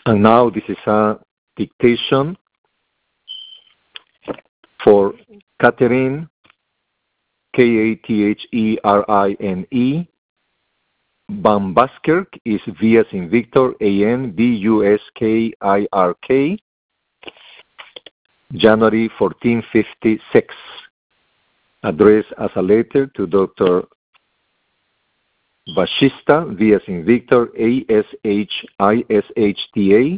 And now this is a dictation for Catherine, Katherine, Van Buskirk is V as in Victor, ANBUSKIRK, January 1456. Addressed as a letter to Dr. Vashista, V as in Victor, ASHISHTA,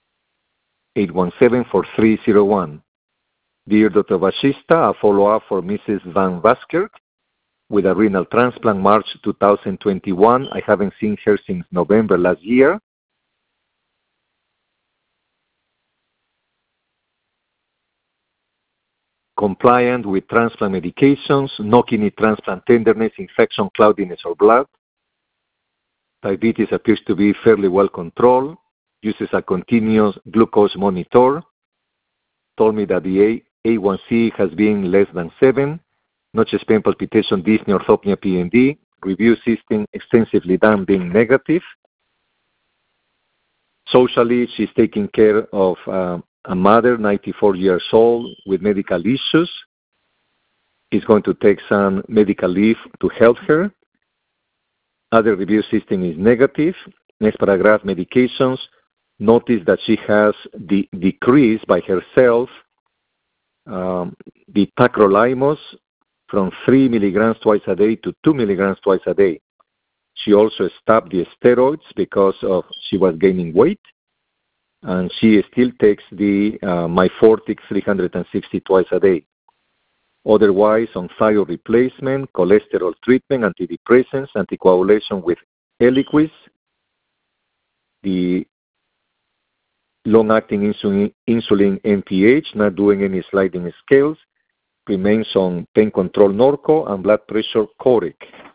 817-4301. Dear Dr. Vashista, a follow-up for Mrs. Van Buskirk with a renal transplant March 2021. I haven't seen her since November last year. Compliant with transplant medications, no kidney transplant tenderness, infection, cloudiness, or blood. Diabetes appears to be fairly well controlled. Uses a continuous glucose monitor. Told me that the A1C has been less than 7. No chest pain, palpitation, dyspnea, orthopnea, PND. Review system extensively done being negative. Socially, she's taking care of a mother, 94 years old, with medical issues. Is going to take some medical leave to help her. Other review system is negative. Next paragraph, medications. Notice that she has decreased by herself the tacrolimus from 3 milligrams twice a day to 2 milligrams twice a day. She also stopped the steroids because she was gaining weight, and she still takes the Myfortic 360 twice a day. Otherwise, on thyroid replacement, cholesterol treatment, antidepressants, anticoagulation with Eliquis, the long-acting insulin NPH, not doing any sliding scales, remains on pain control Norco and blood pressure Coric.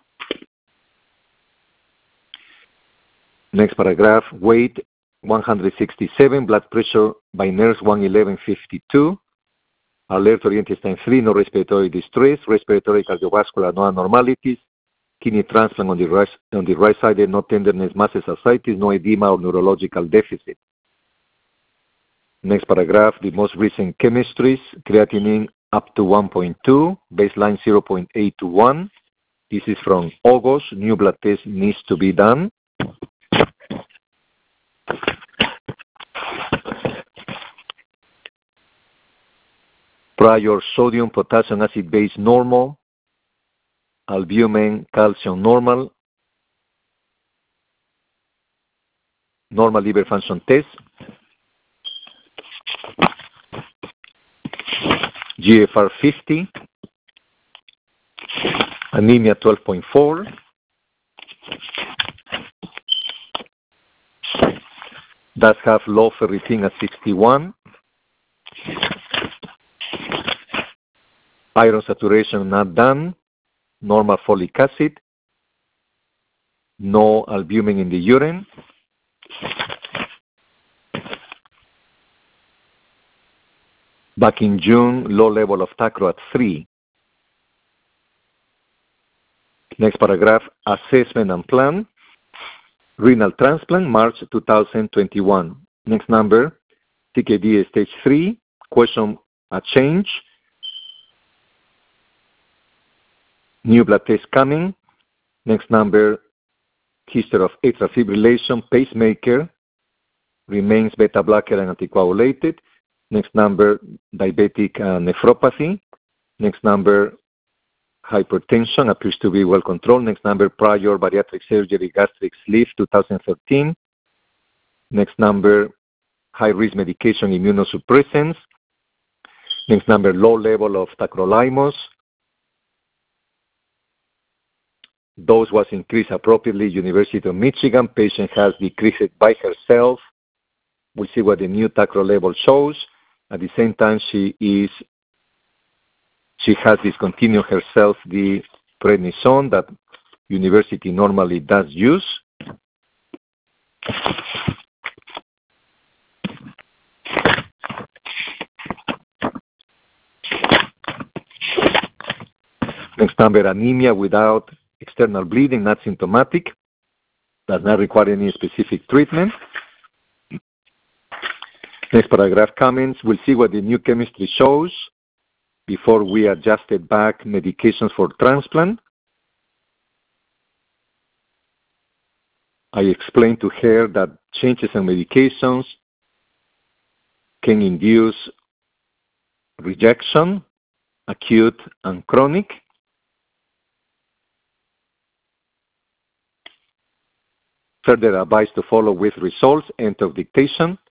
Next paragraph, weight 167, blood pressure by nurse 111/52, alert or intestine 3, no respiratory distress, respiratory cardiovascular, no abnormalities, kidney transplant on the right side, no tenderness, masses, ascites, no edema or neurological deficit. Next paragraph, the most recent chemistries, creatinine up to 1.2, baseline 0.8 to 1. This is from August. New blood test needs to be done. Prior sodium, potassium, acid base normal. Albumin, calcium normal. Normal liver function test. GFR 50, anemia 12.4, does have low ferritin at 61, iron saturation not done, normal folic acid, no albumin in the urine. Back in June, low level of tacro at 3. Next paragraph, assessment and plan. Renal transplant, March 2021. Next number, CKD stage 3. Question, a change. New blood test coming. Next number, history of atrial fibrillation, pacemaker. Remains beta blocker and anticoagulated. Next number, diabetic nephropathy. Next number, hypertension, appears to be well controlled. Next number, prior bariatric surgery, gastric sleeve, 2013. Next number, high-risk medication, immunosuppressants. Next number, low level of tacrolimus. Dose was increased appropriately, University of Michigan. Patient has decreased it by herself. We'll see what the new tacro level shows. At the same time, she has discontinued herself the prednisone that university normally does use. Next number, anemia without external bleeding, not symptomatic, does not require any specific treatment. Next paragraph comments. We'll see what the new chemistry shows before we adjusted back medications for transplant. I explained to her that changes in medications can induce rejection, acute and chronic. Further advice to follow with results, end of dictation.